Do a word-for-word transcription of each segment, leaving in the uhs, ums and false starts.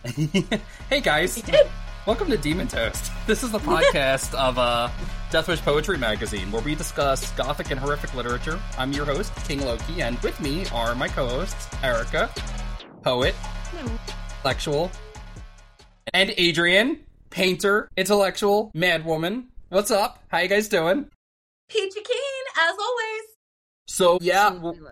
Hey guys, We did. welcome to Demon Toast. This is the podcast of uh, Deathwish Poetry Magazine, where we discuss gothic and horrific literature. I'm your host, King Loki, and with me are my co-hosts, Erica, poet, intellectual, and Adrian, painter, intellectual, madwoman. What's up? How you guys doing? Peachy Keen, as always. So, yeah, we're,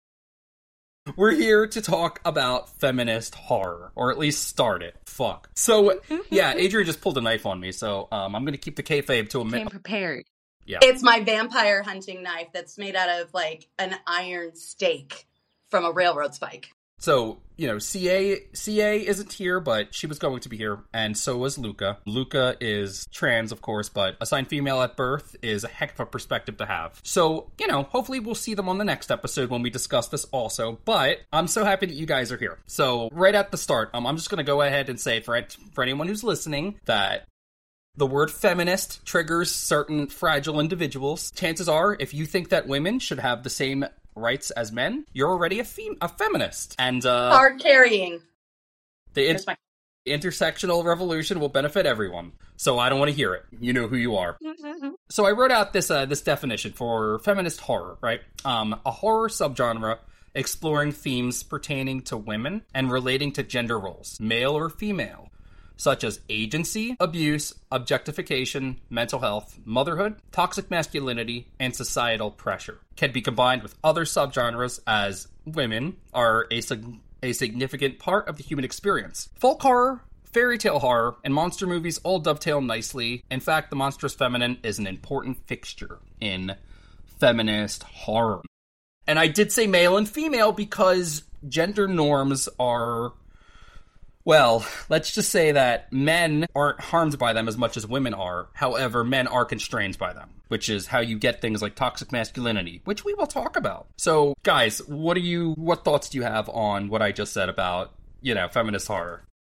we're here to talk about feminist horror, or at least start it. Fuck. So, yeah, Adrian just pulled a knife on me, so um, I'm going to keep the kayfabe to a minute. Came prepared. Yeah. It's my vampire hunting knife that's made out of, like, an iron stake from a railroad spike. So, you know, C A C A isn't here, but she was going to be here, and so was Luca. Luca is trans, of course, but assigned female at birth is a heck of a perspective to have. So, you know, hopefully we'll see them on the next episode when we discuss this also, but I'm so happy that you guys are here. So, right at the start, um, I'm just going to go ahead and say for, for anyone who's listening that the word feminist triggers certain fragile individuals. Chances are, if you think that women should have the same rights as men, you're already a, fem- a feminist. And uh, Hard carrying. the in- my- intersectional revolution will benefit everyone. So I don't want to hear it. You know who you are. So I wrote out this uh, this definition for feminist horror, right? Um, a horror subgenre exploring themes pertaining to women and relating to gender roles, male or female, such as agency, abuse, objectification, mental health, motherhood, toxic masculinity, and societal pressure. Can be combined with other subgenres as women are a, sig- a significant part of the human experience. Folk horror, fairy tale horror, and monster movies all dovetail nicely. In fact, the monstrous feminine is an important fixture in feminist horror. And I did say male and female because gender norms are... Well, let's just say that men aren't harmed by them as much as women are. However, men are constrained by them, which is how you get things like toxic masculinity, which we will talk about. So, guys, what do you, what thoughts do you have on what I just said about, you know, feminist horror?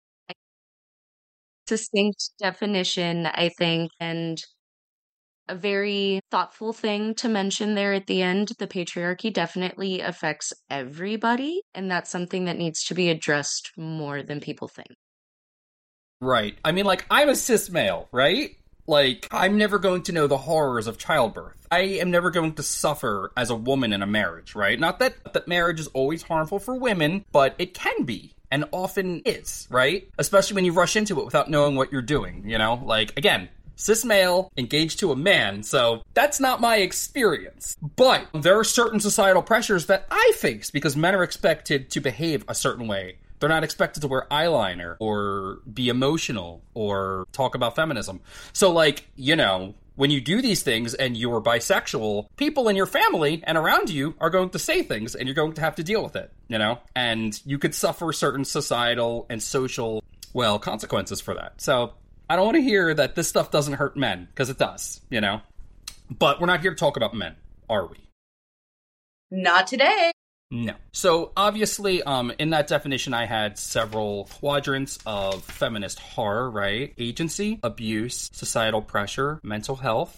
Succinct definition, I think, and a very thoughtful thing to mention there at the end. The patriarchy definitely affects everybody, and that's something that needs to be addressed more than people think. Right. I mean, like, I'm a cis male, right? Like, I'm never going to know the horrors of childbirth. I am never going to suffer as a woman in a marriage, right? Not that, that marriage is always harmful for women, but it can be. And often is, right? Especially when you rush into it without knowing what you're doing, you know? Like, again, cis male, engaged to a man, so that's not my experience. But there are certain societal pressures that I face because men are expected to behave a certain way. They're not expected to wear eyeliner or be emotional or talk about feminism. So, like, you know, when you do these things and you're bisexual, people in your family and around you are going to say things and you're going to have to deal with it, you know? And you could suffer certain societal and social, well, consequences for that. So I don't want to hear that this stuff doesn't hurt men, because it does, you know? But we're not here to talk about men, are we? Not today. No. So, obviously, um, in that definition, I had several quadrants of feminist horror, right? Agency, abuse, societal pressure, mental health,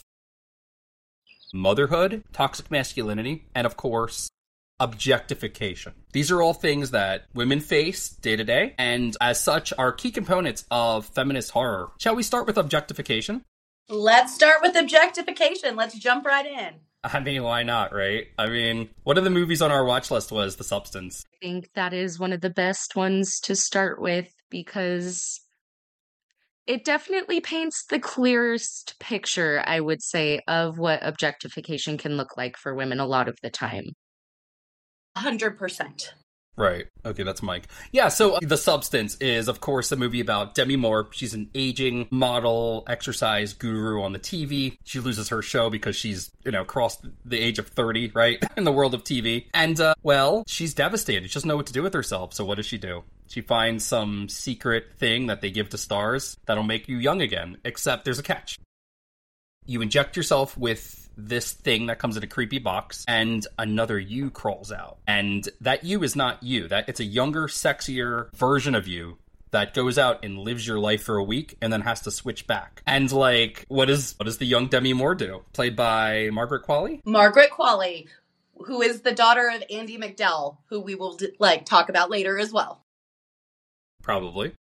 motherhood, toxic masculinity, and, of course, objectification. These are all things that women face day to day, and as such are key components of feminist horror. Shall we start with objectification? Let's start with objectification. Let's jump right in. I mean, why not, right? I mean, one of the movies on our watch list was The Substance. I think that is one of the best ones to start with because it definitely paints the clearest picture, I would say, of what objectification can look like for women a lot of the time. one hundred percent. Right. Okay, that's Mike. Yeah, so The Substance is, of course, a movie about Demi Moore. She's an aging model, exercise guru on the T V. She loses her show because she's, you know, crossed the age of thirty, right, in the world of T V. And, uh, well, she's devastated. She doesn't know what to do with herself, so what does she do? She finds some secret thing that they give to stars that'll make you young again, except there's a catch. You inject yourself with this thing that comes in a creepy box, and another you crawls out. And that you is not you. That it's a younger, sexier version of you that goes out and lives your life for a week and then has to switch back. And, like, what is what does the young Demi Moore do? Played by Margaret Qualley? Margaret Qualley, who is the daughter of Andie MacDowell, who we will, like, talk about later as well. Probably.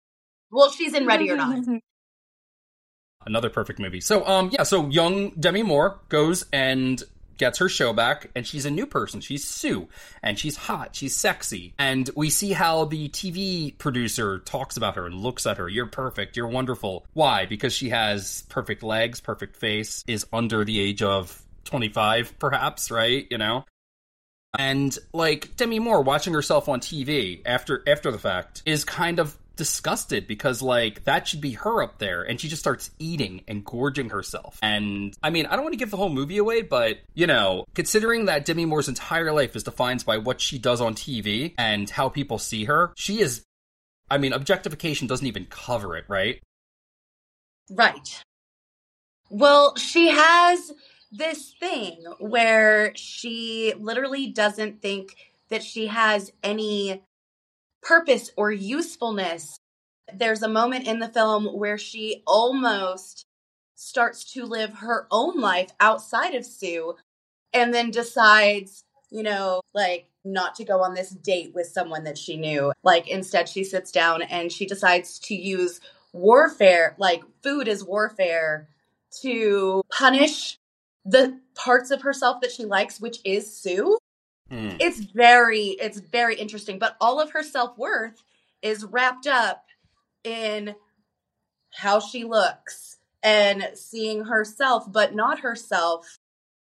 Well, she's in Ready or Not. Another perfect movie. So, um, yeah, so young Demi Moore goes and gets her show back, and she's a new person. She's Sue, and she's hot, she's sexy, and we see how the T V producer talks about her and looks at her. You're perfect, you're wonderful. Why? Because she has perfect legs, perfect face, is under the age of twenty-five, perhaps, right? You know? And, like, Demi Moore watching herself on T V after after the fact is kind of disgusted because, like, that should be her up there, and she just starts eating and gorging herself. And, I mean, I don't want to give the whole movie away, but, you know, considering that Demi Moore's entire life is defined by what she does on T V and how people see her, she is, I mean, objectification doesn't even cover it, right? Right. Well, she has this thing where she literally doesn't think that she has any purpose or usefulness. There's a moment in the film where she almost starts to live her own life outside of Sue and then decides, you know, like not to go on this date with someone that she knew. Like instead she sits down and she decides to use warfare, like food as warfare, to punish the parts of herself that she likes, which is Sue. Mm. It's very, it's very interesting, but all of her self-worth is wrapped up in how she looks and seeing herself, but not herself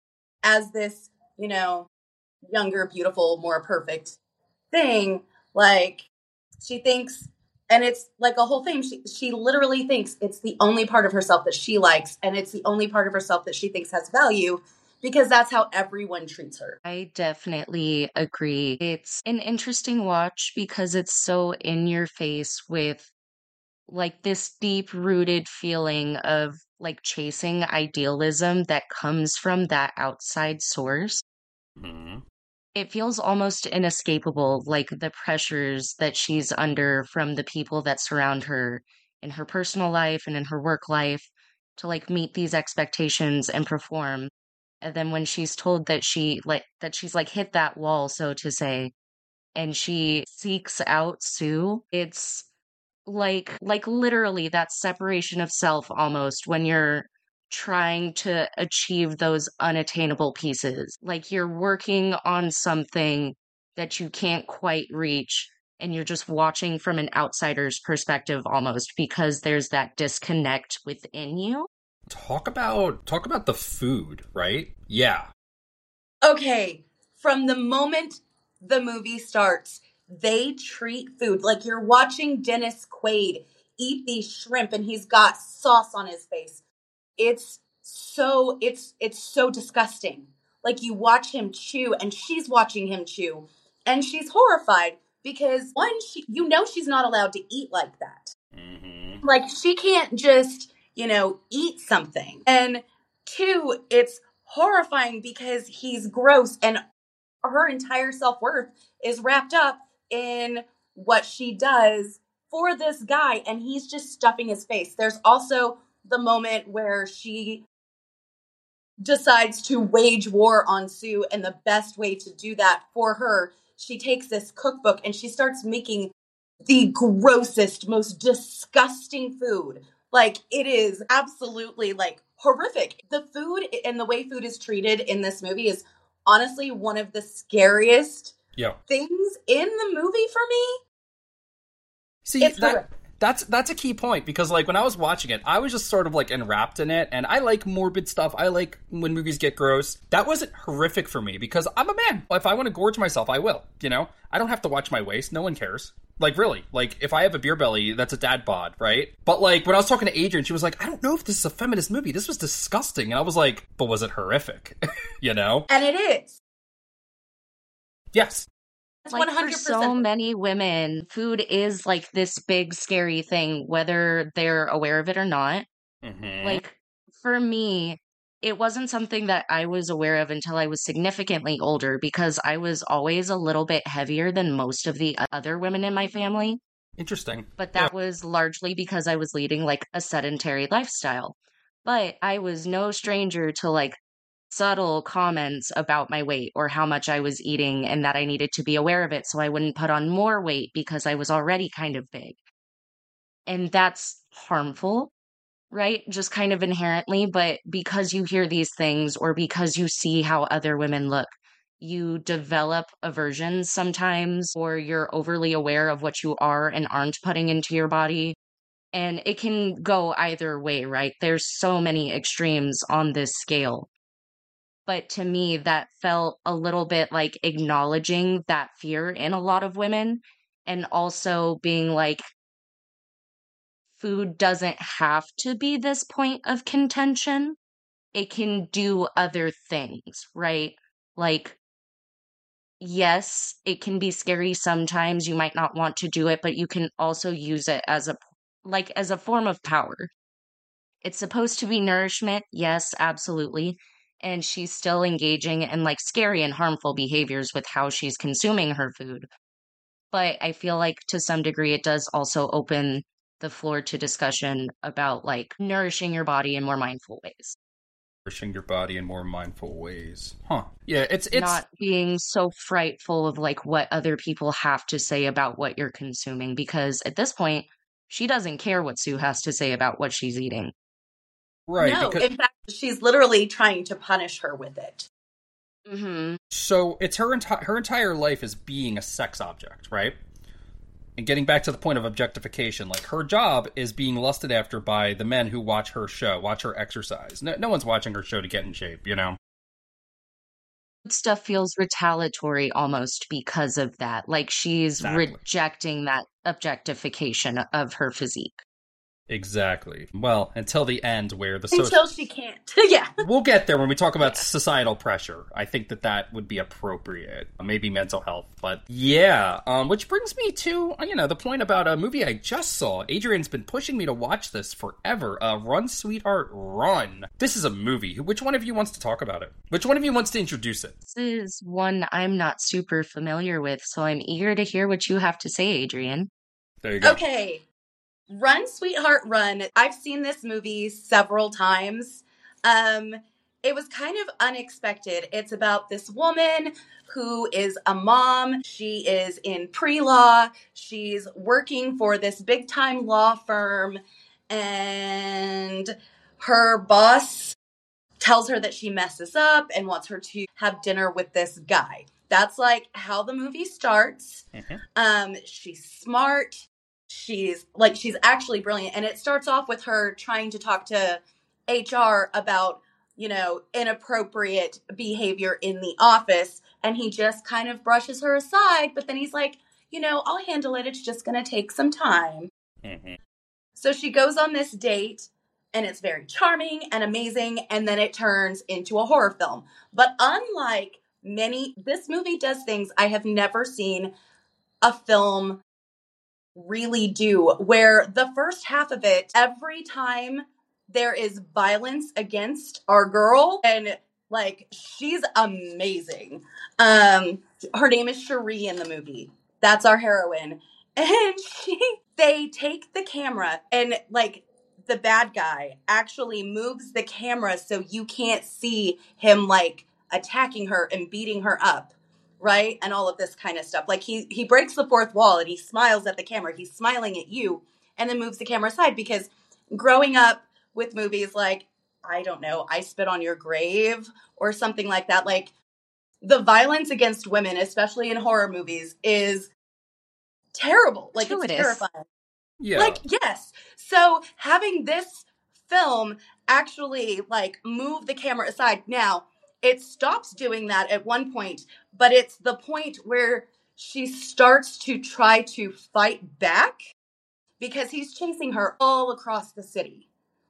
as this, you know, younger, beautiful, more perfect thing. Like she thinks, and it's like a whole thing. She, she literally thinks it's the only part of herself that she likes. And it's the only part of herself that she thinks has value. Because that's how everyone treats her. I definitely agree. It's an interesting watch because it's so in your face with like this deep rooted feeling of like chasing idealism that comes from that outside source. Mm-hmm. It feels almost inescapable, like the pressures that she's under from the people that surround her in her personal life and in her work life to like meet these expectations and perform. And then when she's told that she like that she's like hit that wall, so to say, and she seeks out Sue, it's like like literally that separation of self almost when you're trying to achieve those unattainable pieces. Like you're working on something that you can't quite reach and you're just watching from an outsider's perspective almost because there's that disconnect within you. Talk about talk about the food, right? Yeah. Okay, from the moment the movie starts, they treat food like you're watching Dennis Quaid eat these shrimp and he's got sauce on his face. It's so it's it's so disgusting. Like you watch him chew and she's watching him chew and she's horrified because one, she, you know she's not allowed to eat like that. Mm-hmm. Like she can't just you know, eat something. And two, it's horrifying because he's gross and her entire self-worth is wrapped up in what she does for this guy and he's just stuffing his face. There's also the moment where she decides to wage war on Sue and the best way to do that for her, she takes this cookbook and she starts making the grossest, most disgusting food. Like, it is absolutely, like, horrific. The food and the way food is treated in this movie is honestly one of the scariest yeah. things in the movie for me. See, it's that, that's that's a key point, because, like, when I was watching it, I was just sort of, like, enwrapped in it, and I like morbid stuff. I like when movies get gross. That wasn't horrific for me, because I'm a man. If I want to gorge myself, I will, you know? I don't have to watch my waist. No one cares. Like, really, like, if I have a beer belly, that's a dad bod, right? But, like, when I was talking to Adrian, she was like, I don't know if this is a feminist movie. This was disgusting. And I was like, but was it horrific? You know? And it is. Yes. Like, one hundred percent. For so many women, food is, like, this big, scary thing, whether they're aware of it or not. Mm-hmm. Like, for me, it wasn't something that I was aware of until I was significantly older, because I was always a little bit heavier than most of the other women in my family. Interesting. But that yeah. was largely because I was leading like a sedentary lifestyle. But I was no stranger to like subtle comments about my weight or how much I was eating and that I needed to be aware of it so I wouldn't put on more weight because I was already kind of big. And that's harmful, right? Just kind of inherently. But because you hear these things or because you see how other women look, you develop aversions sometimes, or you're overly aware of what you are and aren't putting into your body. And it can go either way, right? There's so many extremes on this scale. But to me, that felt a little bit like acknowledging that fear in a lot of women, and also being like, food doesn't have to be this point of contention. It can do other things, right? Like, yes, it can be scary sometimes. You might not want to do it, but you can also use it as a like as a form of power. It's supposed to be nourishment, yes, absolutely. And she's still engaging in like scary and harmful behaviors with how she's consuming her food. But I feel like to some degree it does also open the floor to discussion about like nourishing your body in more mindful ways. Nourishing your body in more mindful ways. Huh. Yeah, it's it's not being so frightful of like what other people have to say about what you're consuming, because at this point, she doesn't care what Sue has to say about what she's eating. Right. No, because... in fact, she's literally trying to punish her with it. Mm-hmm. So it's her entire her entire life is being a sex object, right? And getting back to the point of objectification, like her job is being lusted after by the men who watch her show, watch her exercise. No, no one's watching her show to get in shape, you know? Stuff feels retaliatory almost because of that. Like she's exactly. rejecting that objectification of her physique. Exactly. Well, until the end where the... Until social... she can't. Yeah. We'll get there when we talk about yeah. societal pressure. I think that that would be appropriate. Maybe mental health. But yeah. Um, which brings me to, you know, the point about a movie I just saw. Adrian's been pushing me to watch this forever. Uh, Run, Sweetheart, Run. This is a movie. Which one of you wants to talk about it? Which one of you wants to introduce it? This is one I'm not super familiar with, so I'm eager to hear what you have to say, Adrian. There you go. Okay. Run, Sweetheart, Run. I've seen this movie several times. Um, it was kind of unexpected. It's about this woman who is a mom. She is in pre-law. She's working for this big-time law firm. And her boss tells her that she messes up and wants her to have dinner with this guy. That's like how the movie starts. Mm-hmm. Um, she's smart. She's like, she's actually brilliant. And it starts off with her trying to talk to H R about, you know, inappropriate behavior in the office. And he just kind of brushes her aside. But then he's like, you know, I'll handle it. It's just going to take some time. Mm-hmm. So she goes on this date and it's very charming and amazing. And then it turns into a horror film. But unlike many, this movie does things I have never seen a film really do, where the first half of it, every time there is violence against our girl, and like she's amazing. Um, her name is Cherie in the movie. That's our heroine. And she, they take the camera and like the bad guy actually moves the camera so you can't see him like attacking her and beating her up. Right? And all of this kind of stuff. Like he he breaks the fourth wall and he smiles at the camera. He's smiling at you and then moves the camera aside, because growing up with movies like, I don't know, I Spit on Your Grave or something like that, like the violence against women, especially in horror movies, is terrible. Like it's terrifying. Yeah. Like, yes. So having this film actually like move the camera aside now, it stops doing that at one point, but it's the point where she starts to try to fight back because he's chasing her all across the city.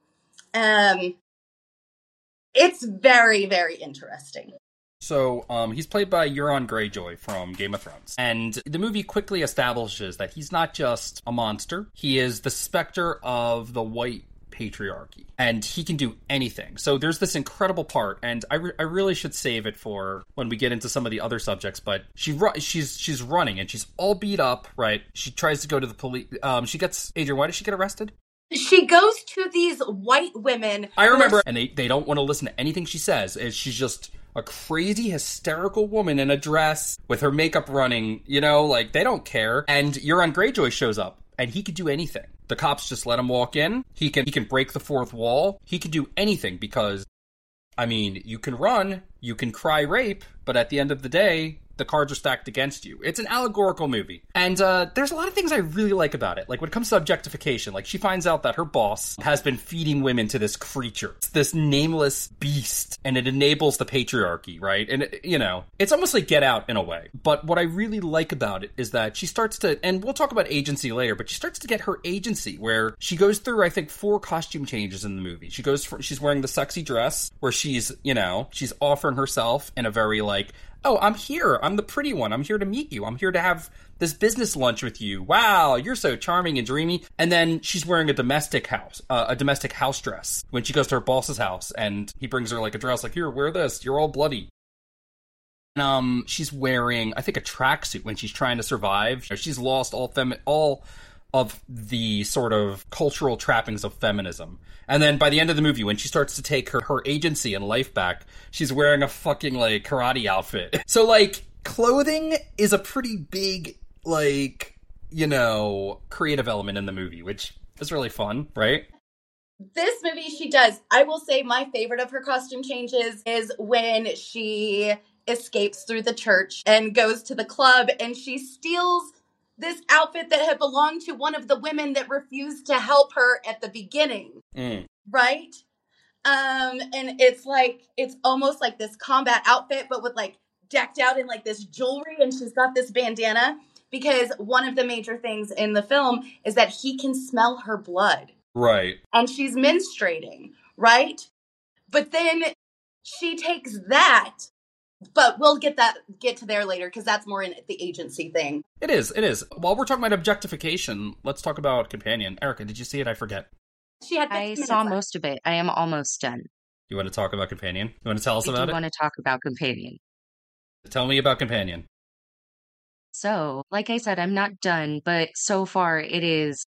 Um, it's very, very interesting. So, um, he's played by Euron Greyjoy from Game of Thrones. And the movie quickly establishes that he's not just a monster. He is the specter of the white patriarchy, and he can do anything. So there's this incredible part, and I, re- I really should save it for when we get into some of the other subjects, but she ru- she's she's running and she's all beat up, right? She tries to go to the police. Um, she gets, Adrian, why did she get arrested? She goes to these white women. I remember, and they, they don't want to listen to anything she says. She's just a crazy, hysterical woman in a dress with her makeup running, you know, like they don't care. And Euron Greyjoy shows up. And he could do anything. The cops just let him walk in. He can he can break the fourth wall. He can do anything because, I mean, you can run, you can cry rape, but at the end of the day, the cards are stacked against you. It's an allegorical movie. And uh, there's a lot of things I really like about it. Like, when it comes to objectification, like, she finds out that her boss has been feeding women to this creature. It's this nameless beast, and it enables the patriarchy, right? And, it, you know, it's almost like Get Out in a way. But what I really like about it is that she starts to, and we'll talk about agency later, but she starts to get her agency, where she goes through, I think, four costume changes in the movie. She goes for, she's wearing the sexy dress, where she's, you know, she's offering herself in a very, like, oh, I'm here. I'm the pretty one. I'm here to meet you. I'm here to have this business lunch with you. Wow, you're so charming and dreamy. And then she's wearing a domestic house, uh, a domestic house dress when she goes to her boss's house, and he brings her like a dress, like, here, wear this. You're all bloody. Um, she's wearing, I think, a tracksuit when she's trying to survive. She's lost all femi- all of the sort of cultural trappings of feminism. And then by the end of the movie, when she starts to take her, her agency and life back, she's wearing a fucking, like, karate outfit. So, like, clothing is a pretty big, like, you know, creative element in the movie, which is really fun, right? This movie, she does. I will say my favorite of her costume changes is when she escapes through the church and goes to the club, and she steals this outfit that had belonged to one of the women that refused to help her at the beginning. Mm. Right? Um, and it's like, it's almost like this combat outfit, but with like decked out in like this jewelry, and she's got this bandana, because one of the major things in the film is that he can smell her blood. Right. And she's menstruating, right? But then she takes that, but we'll get that get to there later, because that's more in the agency thing. It is, it is. While we're talking about objectification, let's talk about Companion. Erica, did you see it? I forget. She had I saw left. most of it. I am almost done. You want to talk about Companion? You want to tell us I about do it? I want to talk about Companion. Tell me about Companion. So, like I said, I'm not done, but so far it is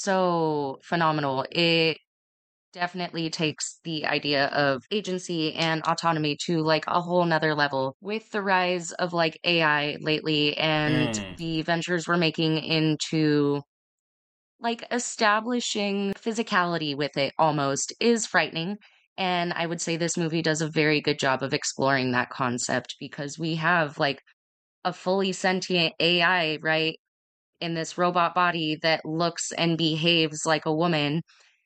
so phenomenal. It definitely takes the idea of agency and autonomy to like a whole nother level with the rise of like A I lately, and mm. the ventures we're making into like establishing physicality with it almost is frightening. And I would say this movie does a very good job of exploring that concept, because we have like a fully sentient A I, right, in this robot body that looks and behaves like a woman.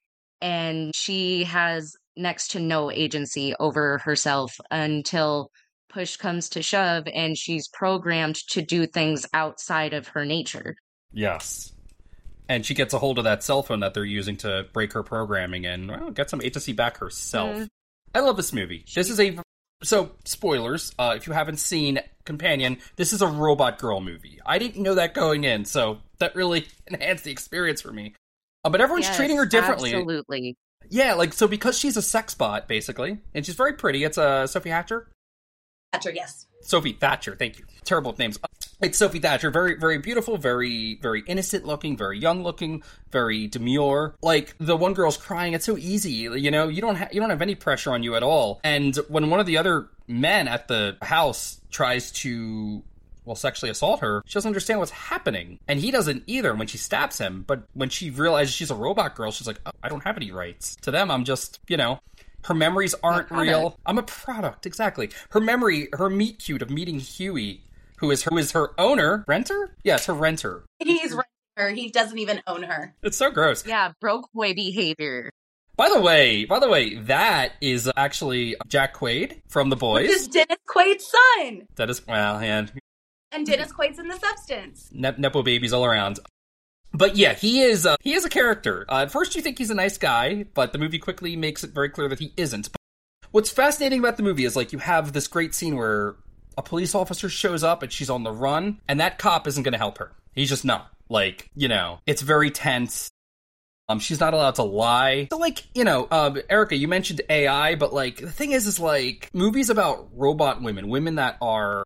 And she has next to no agency over herself until push comes to shove, and she's programmed to do things outside of her nature. Yes. And she gets a hold of that cell phone that they're using to break her programming and, well, get some agency back herself. Mm. I love this movie. This is a... So, spoilers, uh, if you haven't seen Companion, this is a robot girl movie. I didn't know that going in, so that really enhanced the experience for me. Uh, but everyone's yes, treating her differently. Absolutely. Yeah, like, so because she's a sex bot, basically, and she's very pretty. It's uh, Sophie Hatcher? Thatcher, yes. Sophie Thatcher, thank you. Terrible names. It's Sophie Thatcher, very, very beautiful, very, very innocent looking, very young looking, very demure. Like, the one girl's crying, it's so easy, you know, you don't, ha- you don't have any pressure on you at all. And when one of the other men at the house tries to, well, sexually assault her, she doesn't understand what's happening. And he doesn't either when she stabs him. But when she realizes she's a robot girl, she's like, oh, I don't have any rights. To them, I'm just, you know... Her memories aren't real. I'm a product, exactly. Her memory, her meet cute of meeting Huey, who is her, who is her owner, renter? Yes, her renter. He's renting her. He doesn't even own her. It's so gross. Yeah, broke boy behavior. By the way, by the way, that is actually Jack Quaid from The Boys. Which is Dennis Quaid's son. That is, well, yeah. And Dennis Quaid's in The Substance. Ne- Nepo babies all around. But yeah, he is uh, he is a character. Uh, at first you think he's a nice guy, but the movie quickly makes it very clear that he isn't. But what's fascinating about the movie is, like, you have this great scene where a police officer shows up and she's on the run, and that cop isn't going to help her. He's just not. Like, you know, it's very tense. Um, she's not allowed to lie. So, like, you know, uh, Erica, you mentioned A I, but, like, the thing is, is, like, movies about robot women, women that are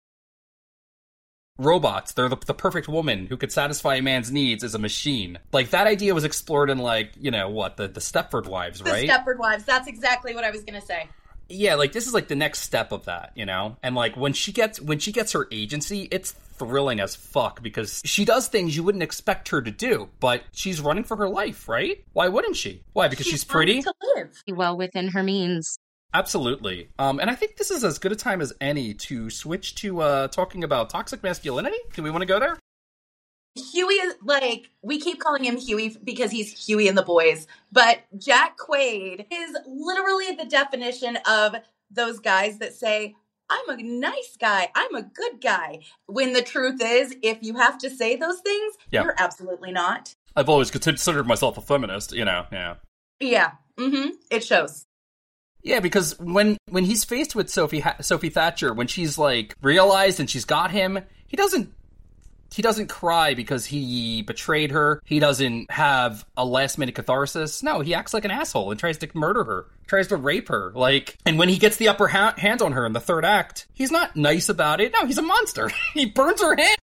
robots, they're the, the perfect woman who could satisfy a man's needs as a machine. Like, that idea was explored in, like, you know, what, the, the Stepford Wives, right? The Stepford Wives, that's exactly what I was going to say. Yeah, like this is like the next step of that, you know? And like when she gets when she gets her agency, it's thrilling as fuck because she does things you wouldn't expect her to do, but she's running for her life, right? Why wouldn't she? Why? Because She she's pretty? wants to live. Well within her means. Absolutely. Um, and I think this is as good a time as any to switch to uh, talking about toxic masculinity. Do we want to go there? Huey is like, we keep calling him Huey because he's Huey in The Boys, but Jack Quaid is literally the definition of those guys that say, I'm a nice guy, I'm a good guy. When the truth is, if you have to say those things, Yeah. you're absolutely not. I've always considered myself a feminist, you know, yeah. Yeah, mm-hmm, it shows. Yeah, because when when he's faced with Sophie ha- Sophie Thatcher, when she's like realized and she's got him, he doesn't he doesn't cry because he betrayed her. He doesn't have a last minute catharsis. No, he acts like an asshole and tries to murder her, tries to rape her. Like, and when he gets the upper ha- hand on her in the third act, he's not nice about it. No, he's a monster. He burns her hand.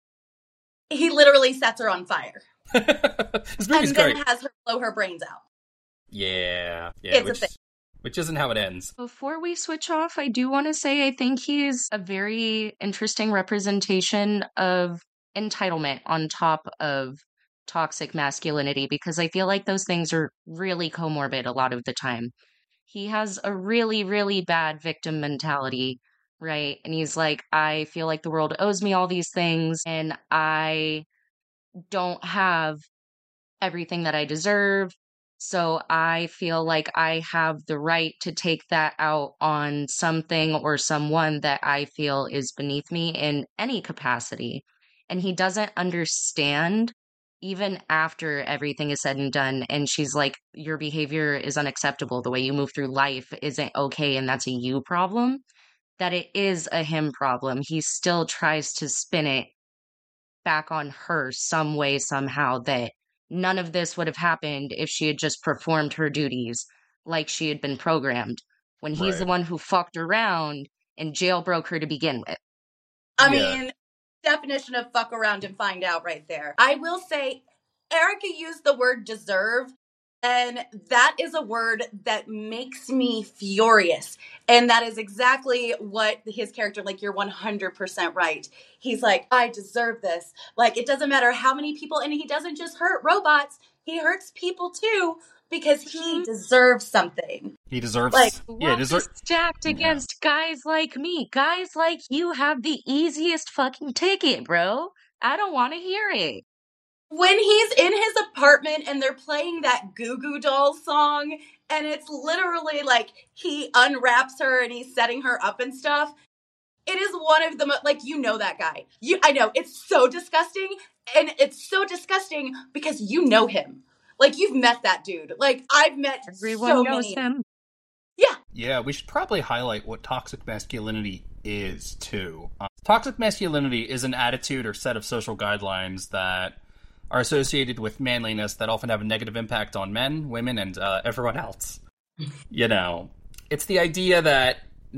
He literally sets her on fire. This movie's and then great. has her blow her brains out. Yeah, yeah, It's a which, thing. which isn't how it ends. Before we switch off, I do want to say I think he's a very interesting representation of entitlement on top of toxic masculinity because I feel like those things are really comorbid a lot of the time. He has a really, really bad victim mentality, right? And he's like, I feel like the world owes me all these things and I don't have everything that I deserve. So I feel like I have the right to take that out on something or someone that I feel is beneath me in any capacity. And he doesn't understand even after everything is said and done. And she's like, your behavior is unacceptable. The way you move through life isn't okay. And that's a you problem. That it is a him problem. He still tries to spin it back on her some way, somehow, that none of this would have happened if she had just performed her duties like she had been programmed, when he's Right. the one who fucked around and jailbroke her to begin with. I Yeah. mean, definition of fuck around and find out right there. I will say, Erica used the word deserve, and that is a word that makes me furious. And that is exactly what his character, like, you're one hundred percent right. He's like, I deserve this. Like, it doesn't matter how many people, and he doesn't just hurt robots, he hurts people too, because he deserves something. He deserves... Like, yeah, Luck deserves... is stacked against guys like me. Guys like you have the easiest fucking ticket, bro. I don't want to hear it. When he's in his apartment and they're playing that Goo Goo Doll song, and it's literally like he unwraps her and he's setting her up and stuff, it is one of the mo- like, you know that guy. You, I know, it's so disgusting, and it's so disgusting because you know him. Like, you've met that dude. Like, I've met Everyone so knows many. him. Yeah. Yeah, we should probably highlight what toxic masculinity is, too. Uh, toxic masculinity is an attitude or set of social guidelines that are associated with manliness that often have a negative impact on men, women, and uh, everyone else. You know, it's the idea that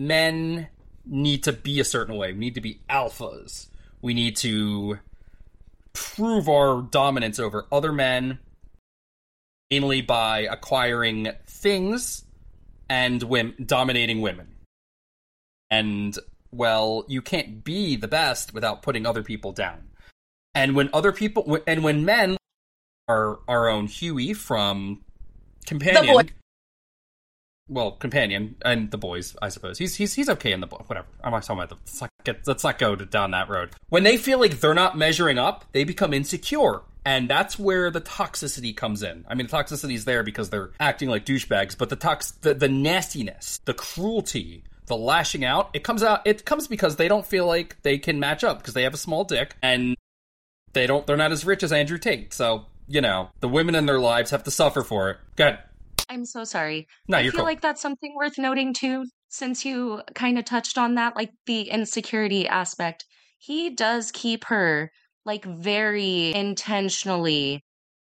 men need to be a certain way. We need to be alphas. We need to prove our dominance over other men, mainly by acquiring things and women, dominating women. And, well, you can't be the best without putting other people down. And when other people, and when men, are our own Huey from Companion, The boy. well, Companion and The Boys, I suppose. He's he's he's okay in the book. Whatever. I'm not talking about the. Let's not, get, let's not go to, down that road. When they feel like they're not measuring up, they become insecure. And that's where the toxicity comes in. I mean, the toxicity is there because they're acting like douchebags, but the tox, the, the nastiness, the cruelty, the lashing out, it comes out, it comes because they don't feel like they can match up because they have a small dick and they don't, they're not as rich as Andrew Tate. So, you know, the women in their lives have to suffer for it. Go ahead. I'm so sorry. No, I you're feel cool. like that's something worth noting too, since you kind of touched on that, like the insecurity aspect. He does keep her like very intentionally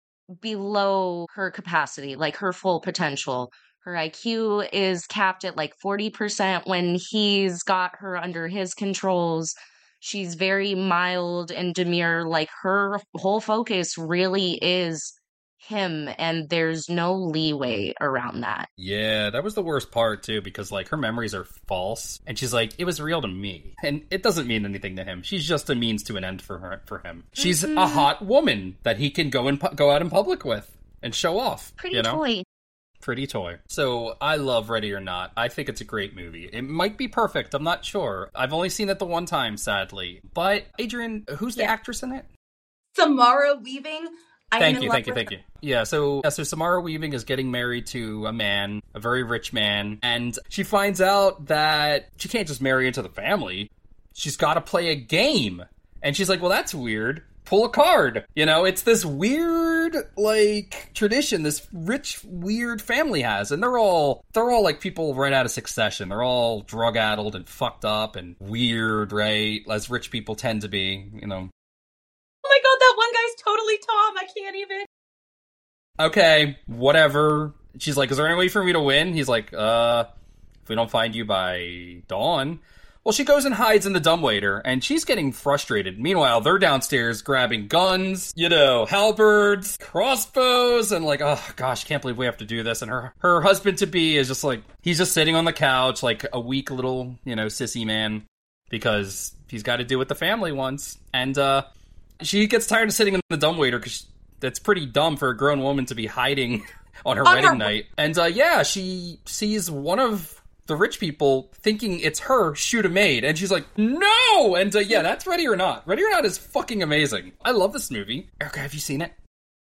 below her capacity, like her full potential. Her I Q is capped at like forty percent when he's got her under his controls. She's very mild and demure. Like, her whole focus really is him, and there's no leeway around that. Yeah, that was the worst part too, because like her memories are false, and she's like, it was real to me, and it doesn't mean anything to him. She's just a means to an end for her for him. She's mm-hmm. a hot woman that he can go and pu- go out in public with and show off. Pretty you know? toy. Pretty toy. So I love Ready or Not. I think it's a great movie. It might be perfect. I'm not sure. I've only seen it the one time, sadly. But Adrian, who's the yeah. actress in it? Samara Weaving. I thank you, thank you, thank you. Yeah, so yeah, so Samara Weaving is getting married to a man, a very rich man, and she finds out that she can't just marry into the family. She's got to play a game. And she's like, well, that's weird. Pull a card. You know, it's this weird, like, tradition this rich, weird family has. And they're all, they're all like people right out of Succession. They're all drug-addled and fucked up and weird, right? As rich people tend to be, you know. Oh my god, that one guy's totally Tom. I can't even. Okay, whatever. She's like, is there any way for me to win? He's like, uh, if we don't find you by dawn. Well, she goes and hides in the dumbwaiter, and she's getting frustrated. Meanwhile, they're downstairs grabbing guns, you know, halberds, crossbows, and like, oh gosh, can't believe we have to do this. And her her husband-to-be is just like, he's just sitting on the couch like a weak little, you know, sissy man, because he's got to do what the family wants. And uh, she gets tired of sitting in the dumbwaiter, because that's pretty dumb for a grown woman to be hiding on her on wedding her- night. And uh, yeah, she sees one of the rich people thinking it's her shoot a maid, and she's like, no! And uh, yeah, that's Ready or Not. Ready or Not is fucking amazing. I love this movie. Erica, have you seen it?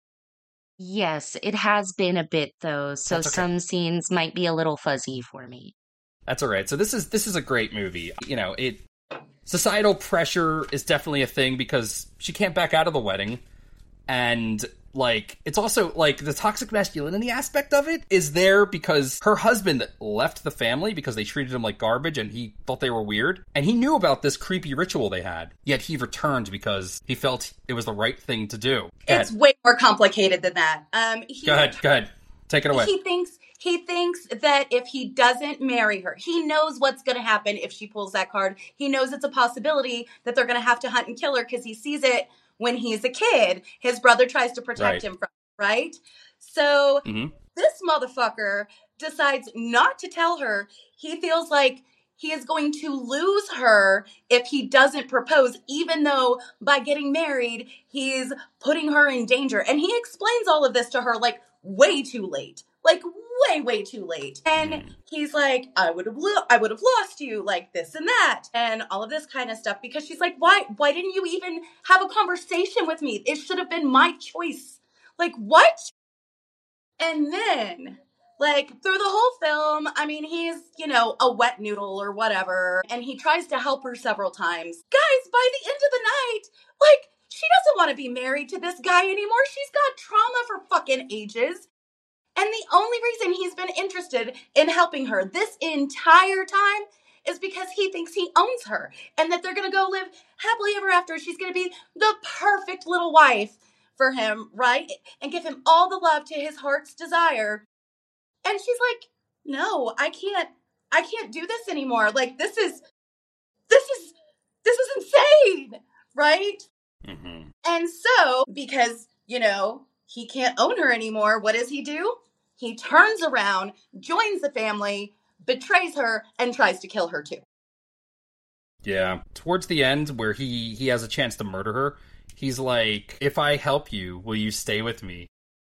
Yes, it has been a bit though, so okay. Some scenes might be a little fuzzy for me. That's all right. So this is this is a great movie. You know, it societal pressure is definitely a thing because she can't back out of the wedding, and like, it's also, like, the toxic masculinity aspect of it is there because her husband left the family because they treated him like garbage and he thought they were weird. And he knew about this creepy ritual they had. Yet he returned because he felt it was the right thing to do. Go it's ahead. Way more complicated than that. Um, he, go ahead, go ahead. Take it away. He thinks... He thinks that if he doesn't marry her, he knows what's going to happen if she pulls that card. He knows it's a possibility that they're going to have to hunt and kill her because he sees it when he's a kid. His brother tries to protect right. him from it, right? So mm-hmm. this motherfucker decides not to tell her. He feels like he is going to lose her if he doesn't propose, even though by getting married, he's putting her in danger. And he explains all of this to her like way too late. Like way, way too late. And he's like, I would have lo- I would have lost you, like this and that, and all of this kind of stuff. Because she's like, why why didn't you even have a conversation with me? It should have been my choice. Like, what? And then, like, through the whole film, I mean, he's, you know, a wet noodle or whatever, and he tries to help her several times. Guys, by the end of the night, like, she doesn't want to be married to this guy anymore. She's got trauma for fucking ages. And the only reason he's been interested in helping her this entire time is because he thinks he owns her and that they're going to go live happily ever after. She's going to be the perfect little wife for him, right? And give him all the love to his heart's desire. And she's like, no, I can't, I can't do this anymore. Like, this is, this is, this is insane, right? Mm-hmm. And so, because, you know, he can't own her anymore, what does he do? He turns around, joins the family, betrays her, and tries to kill her too. Yeah. Towards the end, where he, he has a chance to murder her, he's like, if I help you, will you stay with me?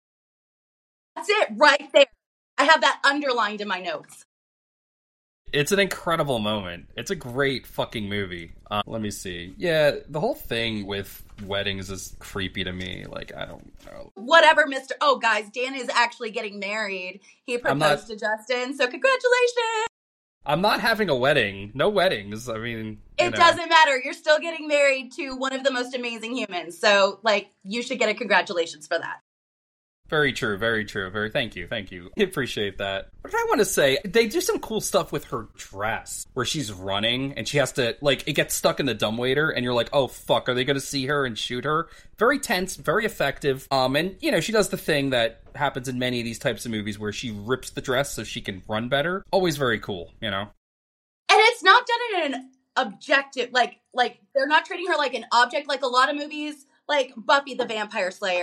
That's it right there. I have that underlined in my notes. It's an incredible moment. It's a great fucking movie. Uh, let me see. Yeah, the whole thing with weddings is creepy to me. Like, I don't know. Whatever, Mister Oh, guys, Dan is actually getting married. He proposed not... to Justin, so congratulations! I'm not having a wedding. No weddings. I mean, it know. doesn't matter. You're still getting married to one of the most amazing humans. So, like, you should get a congratulations for that. Very true, very true. Very thank you, thank you. I appreciate that. What did I want to say? They do some cool stuff with her dress, where she's running, and she has to, like, it gets stuck in the dumbwaiter, and you're like, oh, fuck, are they going to see her and shoot her? Very tense, very effective. Um, and, you know, she does the thing that happens in many of these types of movies, where she rips the dress so she can run better. Always very cool, you know? And it's not done in an objective, like, like, they're not treating her like an object, like a lot of movies, like Buffy the Vampire Slayer.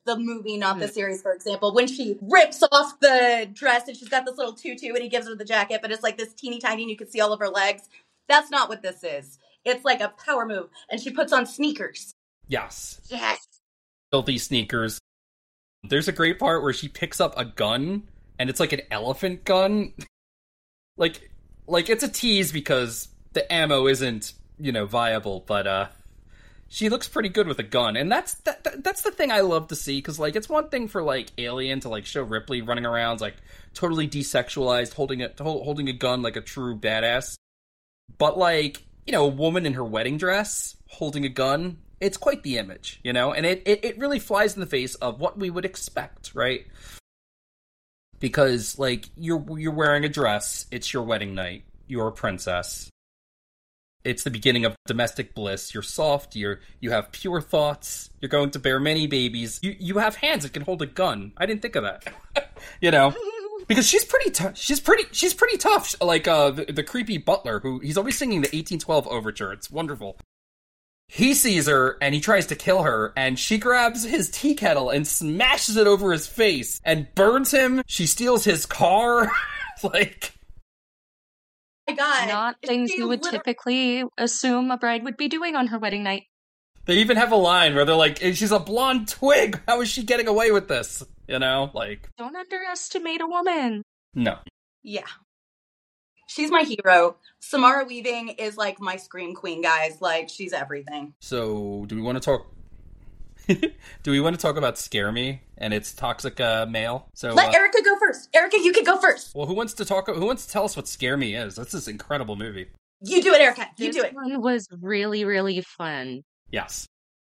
the movie, not the series, for example, when she rips off the dress and she's got this little tutu and he gives her the jacket, but it's like this teeny tiny and you can see all of her legs. That's not what this is. It's like a power move, and she puts on sneakers. Yes. Yes. Filthy sneakers. There's a great part where she picks up a gun, and it's like an elephant gun. like, like it's a tease because the ammo isn't, you know, viable, but, uh, she looks pretty good with a gun, and that's that, that that's the thing I love to see, because, like, it's one thing for, like, Alien to, like, show Ripley running around, like, totally desexualized, holding a, holding a gun like a true badass. But, like, you know, a woman in her wedding dress, holding a gun, it's quite the image, you know? And it, it, it really flies in the face of what we would expect, right? Because, like, you're you're wearing a dress, it's your wedding night, you're a princess. It's the beginning of domestic bliss. You're soft. You're you have pure thoughts. You're going to bear many babies. You you have hands that can hold a gun. I didn't think of that. you know, because she's pretty tough. She's pretty. She's pretty tough. Like uh, the, the creepy butler who he's always singing the eighteen twelve overture. It's wonderful. He sees her and he tries to kill her, and she grabs his tea kettle and smashes it over his face and burns him. She steals his car. like. Oh my God. Not things you would literally... typically assume a bride would be doing on her wedding night. They even have a line where they're like, she's a blonde twig. How is she getting away with this? You know, like... Don't underestimate a woman. No. Yeah. She's my hero. Samara Weaving is like my scream queen, guys. Like, she's everything. So, do we want to talk... do we want to talk about Scare Me and its toxic uh, male? So let uh, Erica go first. Erica, you can go first. Well, who wants to talk? Who wants to tell us what Scare Me is? That's this incredible movie. You do it, Erica. You this do it. One was really, really fun. Yes.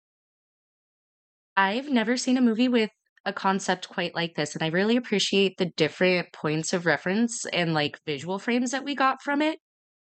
I've never seen a movie with a concept quite like this, and I really appreciate the different points of reference and like visual frames that we got from it.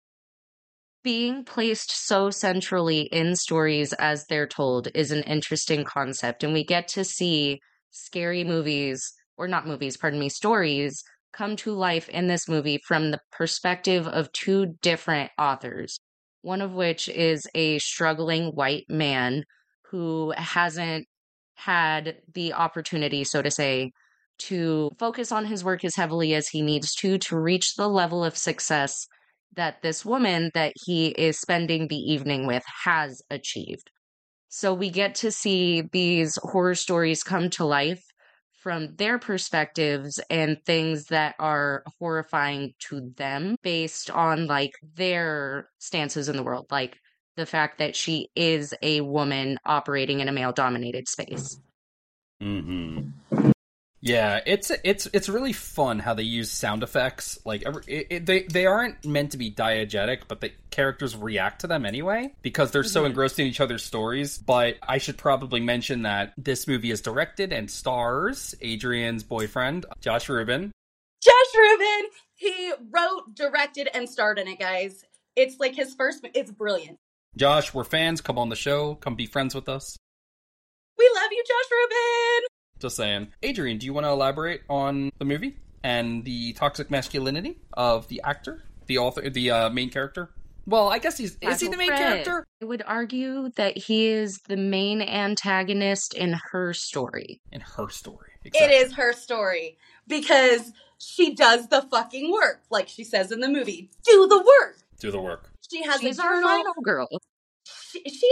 Being placed so centrally in stories as they're told is an interesting concept, and we get to see scary movies, or not movies, pardon me, stories come to life in this movie from the perspective of two different authors, one of which is a struggling white man who hasn't had the opportunity, so to say, to focus on his work as heavily as he needs to to reach the level of success that this woman that he is spending the evening with has achieved. So we get to see these horror stories come to life from their perspectives and things that are horrifying to them based on like their stances in the world, like the fact that she is a woman operating in a male-dominated space. Mm-hmm. Yeah, it's it's it's really fun how they use sound effects. Like it, it, they they aren't meant to be diegetic, but the characters react to them anyway because they're so mm-hmm. engrossed in each other's stories. But I should probably mention that this movie is directed and stars Adrian's boyfriend, Josh Rubin. Josh Rubin! He wrote, directed, and starred in it, guys. It's like his first... It's brilliant. Josh, we're fans. Come on the show. Come be friends with us. We love you, Josh Rubin! Just saying. Adrian, do you want to elaborate on the movie and the toxic masculinity of the actor, the author, the uh, main character? Well, I guess he's is he the main Fred. character? I would argue that he is the main antagonist in her story. In her story, exactly. It is her story because she does the fucking work, like she says in the movie. Do the work. Do the work. She has She's a our journal. final girl. She. she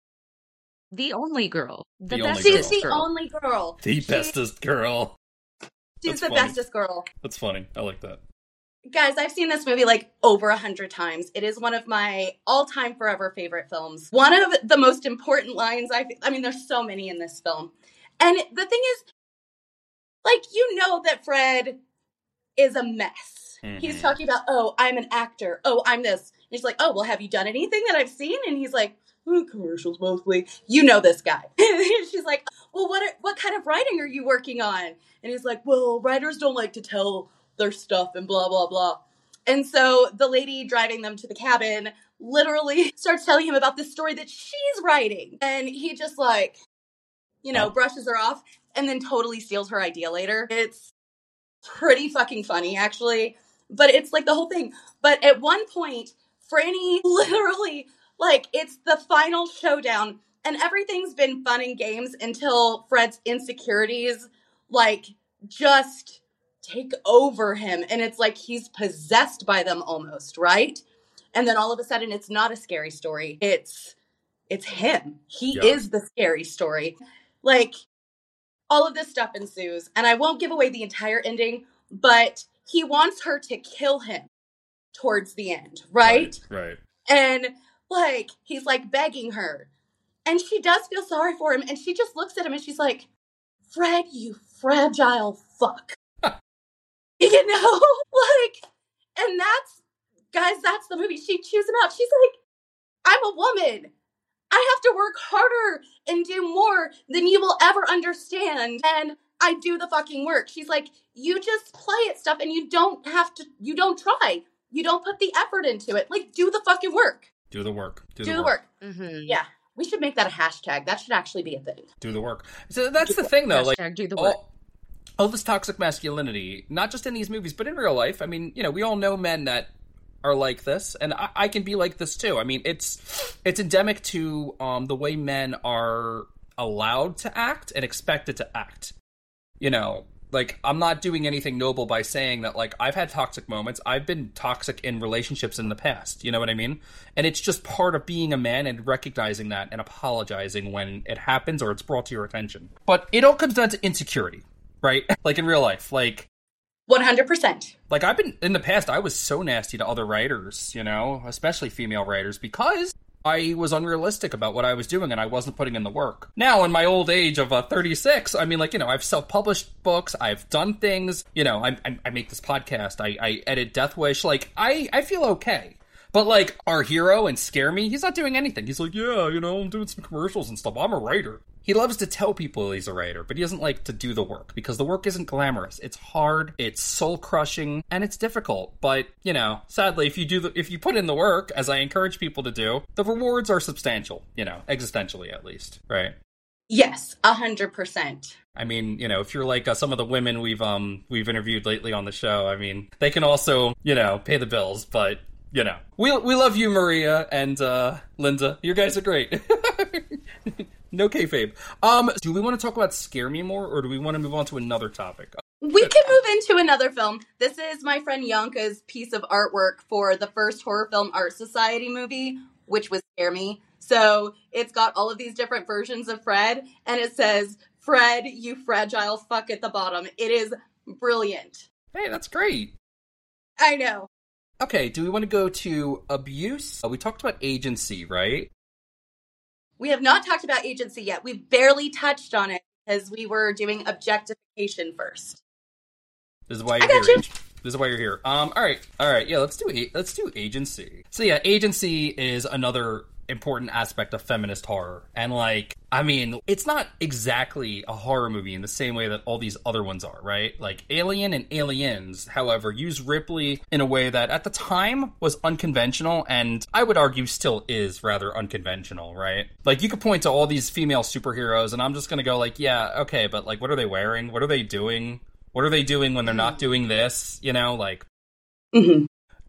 The only girl. The, The bestest only She's the girl. only girl. The She- bestest girl. She's That's the funny. bestest girl. That's funny. I like that. Guys, I've seen this movie like over a hundred times. It is one of my all-time forever favorite films. One of the most important lines, I I mean, there's so many in this film. And the thing is, like, you know that Fred is a mess. Mhm. He's talking about, oh, I'm an actor. Oh, I'm this. And he's like, oh, well, have you done anything that I've seen? And he's like, oh, commercials mostly. You know this guy. And she's like, well, what are, what kind of writing are you working on? And he's like, well, writers don't like to tell their stuff and blah, blah, blah. And so the lady driving them to the cabin literally starts telling him about this story that she's writing. And he just like, you know, Oh. brushes her off and then totally steals her idea later. It's pretty fucking funny, actually. But it's like the whole thing. But at one point, Franny literally, like, it's the final showdown. And everything's been fun and games until Fred's insecurities, like, just take over him. And it's like he's possessed by them almost, right? And then all of a sudden, it's not a scary story. It's it's him. He Yeah. is the scary story. Like, all of this stuff ensues. And I won't give away the entire ending, but he wants her to kill him towards the end, right? Right. right. And, like, he's, like, begging her. And she does feel sorry for him. And she just looks at him and she's like, Fred, you fragile fuck. You know? Like, and that's, guys, that's the movie. She chews him out. She's like, I'm a woman. I have to work harder and do more than you will ever understand. And I do the fucking work. She's like, you just play at stuff and you don't have to, you don't try. You don't put the effort into it. Like, do the fucking work. Do the work. Do, Do the the work. work. Mm-hmm. Yeah. We should make that a hashtag. That should actually be a thing. Do the work. So that's the thing, though. Like, Hashtag do the work. all, all this toxic masculinity, not just in these movies, but in real life. I mean, you know, we all know men that are like this, and I, I can be like this too. I mean, it's it's endemic to um, the way men are allowed to act and expected to act. You know, like, I'm not doing anything noble by saying that, like, I've had toxic moments. I've been toxic in relationships in the past. You know what I mean? And it's just part of being a man and recognizing that and apologizing when it happens or it's brought to your attention. But it all comes down to insecurity, right? Like, in real life. Like, one hundred percent. like, I've been, in the past, I was so nasty to other writers, you know, especially female writers, because I was unrealistic about what I was doing and I wasn't putting in the work. Now, in my old age of uh, thirty-six, I mean, like, you know, I've self-published books, I've done things, you know, I, I, I make this podcast, I, I edit Death Wish, like, I, I feel okay. But, like, our hero and Scare Me, he's not doing anything. He's like, yeah, you know, I'm doing some commercials and stuff. I'm a writer. He loves to tell people he's a writer, but he doesn't like to do the work, because the work isn't glamorous. It's hard, it's soul-crushing, and it's difficult. But, you know, sadly, if you do the, if you put in the work, as I encourage people to do, the rewards are substantial, you know, existentially at least, right? Yes, one hundred percent. I mean, you know, if you're like uh, some of the women we've um we've interviewed lately on the show, I mean, they can also, you know, pay the bills, but, you know, we we love you, Maria and uh, Linda. You guys are great. No kayfabe. Um, do we want to talk about Scare Me more, or do we want to move on to another topic? We can move into another film. This is my friend Yanka's piece of artwork for the first Horror Film Art Society movie, which was Scare Me. So it's got all of these different versions of Fred, and it says, Fred, you fragile fuck at the bottom. It is brilliant. Hey, that's great. I know. Okay, do we want to go to abuse? Uh, we talked about agency, right? We have not talked about agency yet. We've barely touched on it because we were doing objectification first. This is why I you're got here. you. This is why you're here. Um, all right, all right, yeah. Let's do a- let's do agency. So yeah, agency is another important aspect of feminist horror, and like, I mean, it's not exactly a horror movie in the same way that all these other ones are, right? Like Alien and Aliens, however, use Ripley in a way that at the time was unconventional, and I would argue still is rather unconventional, right? Like, you could point to all these female superheroes, and I'm just gonna go like, yeah, okay, but like, what are they wearing? What are they doing? What are they doing when they're not doing this? You know, like, Mm-hmm.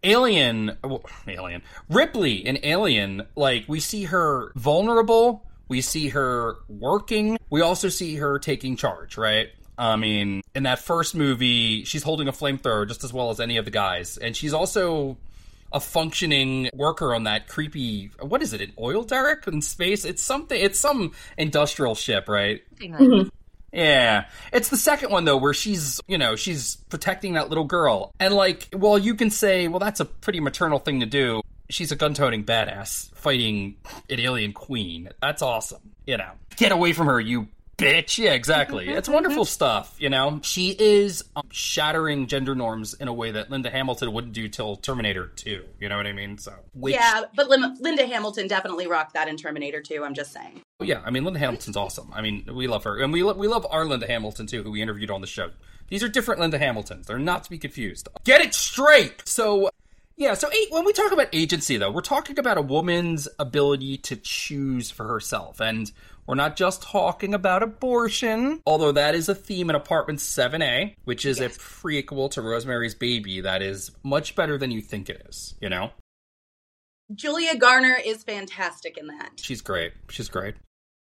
Alien, well, Alien, Ripley in Alien, like, we see her vulnerable, we see her working, we also see her taking charge, right? I mean, in that first movie, she's holding a flamethrower just as well as any of the guys, and she's also a functioning worker on that creepy, what is it, an oil derrick in space? It's something, it's some industrial ship, right? Mm-hmm. Yeah. It's the second one, though, where she's, you know, she's protecting that little girl. And, like, well, you can say, well, that's a pretty maternal thing to do. She's a gun-toting badass fighting an alien queen. That's awesome, you know. Get away from her, you bitch. Yeah, exactly. It's wonderful stuff, you know. She is um, shattering gender norms in a way that Linda Hamilton wouldn't do till Terminator two. You know what I mean? So, which, Yeah, but Lim- Linda Hamilton definitely rocked that in Terminator two, I'm just saying. yeah, I mean, Linda Hamilton's awesome. I mean, we love her. And we, lo- we love our Linda Hamilton, too, who we interviewed on the show. These are different Linda Hamiltons. They're not to be confused. Get it straight! So, yeah, so when we talk about agency, though, we're talking about a woman's ability to choose for herself. And we're not just talking about abortion, although that is a theme in Apartment seven A, which is Yes. a prequel to Rosemary's Baby that is much better than you think it is, you know? Julia Garner is fantastic in that. She's great. She's great.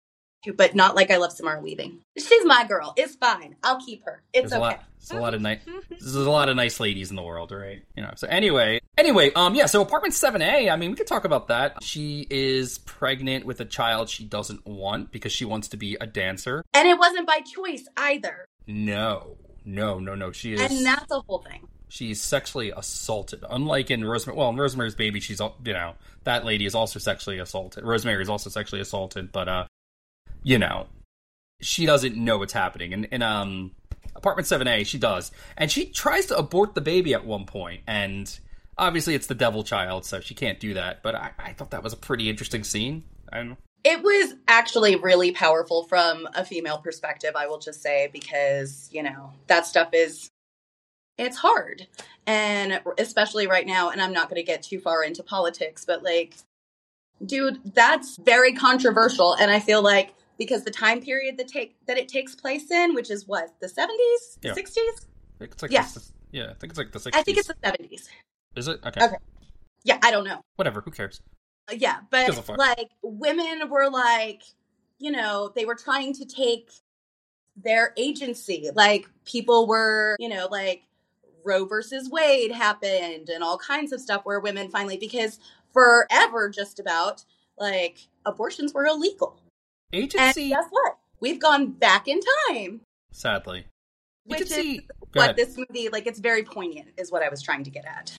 but not like I love Samara Weaving. She's my girl. It's fine. I'll keep her. It's There's okay. A lot, there's a lot of nice. There's a lot of nice ladies in the world, right? You know. So anyway, anyway, um, yeah. So apartment seven A. I mean, we could talk about that. She is pregnant with a child she doesn't want because she wants to be a dancer, and it wasn't by choice either. No, no, no, no. She is, and that's the whole thing. She's sexually assaulted. Unlike in Rosemary, well, in Rosemary's Baby, she's, you know, that lady is also sexually assaulted. Rosemary is also sexually assaulted, but, uh, you know, she doesn't know what's happening. And in, um, apartment seven A, she does. And she tries to abort the baby at one point, and obviously it's the devil child, so she can't do that. But I, I thought that was a pretty interesting scene. I don't know. It was actually really powerful from a female perspective, I will just say, because, you know, that stuff is... it's hard, and especially right now, and I'm not going to get too far into politics, but like, dude, that's very controversial, and I feel like because the time period that take that it takes place in, which is what, the seventies, yeah. sixties? It's like yeah. The, yeah, I think it's like the sixties. I think it's the seventies. Is it? Okay. Okay. Yeah, I don't know. Whatever, who cares? Uh, yeah, but like, women were like, you know, they were trying to take their agency. Like, people were, you know, like, Roe versus Wade happened and all kinds of stuff where women finally, because forever just about, like, abortions were illegal. Agency. And guess what? We've gone back in time. Sadly. Which Agency. is what this movie, like, it's very poignant is what I was trying to get at.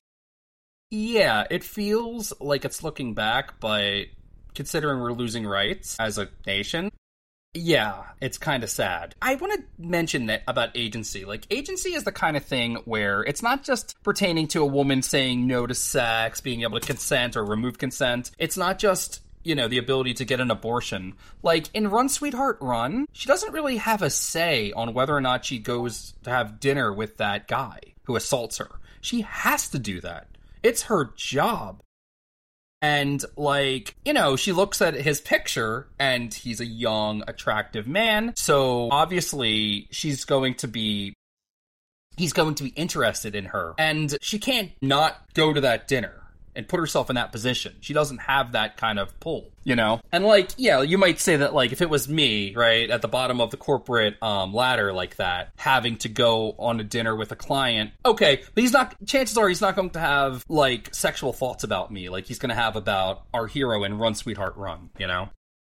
Yeah, it feels like it's looking back, but considering we're losing rights as a nation, yeah, it's kind of sad. I want to mention that about agency. Like, agency is the kind of thing where it's not just pertaining to a woman saying no to sex, being able to consent or remove consent. It's not just, you know, the ability to get an abortion. Like, in Run, Sweetheart, Run, she doesn't really have a say on whether or not she goes to have dinner with that guy who assaults her. She has to do that. It's her job. And, like, you know, she looks at his picture, and he's a young, attractive man, so obviously she's going to be... he's going to be interested in her. And she can't not go to that dinner and put herself in that position. She doesn't have that kind of pull, you know? And, like, yeah, you might say that, like, if it was me, right, at the bottom of the corporate um, ladder like that, having to go on a dinner with a client, okay, but he's not, chances are he's not going to have, like, sexual thoughts about me, like he's going to have about our hero in Run, Sweetheart, Run, you know?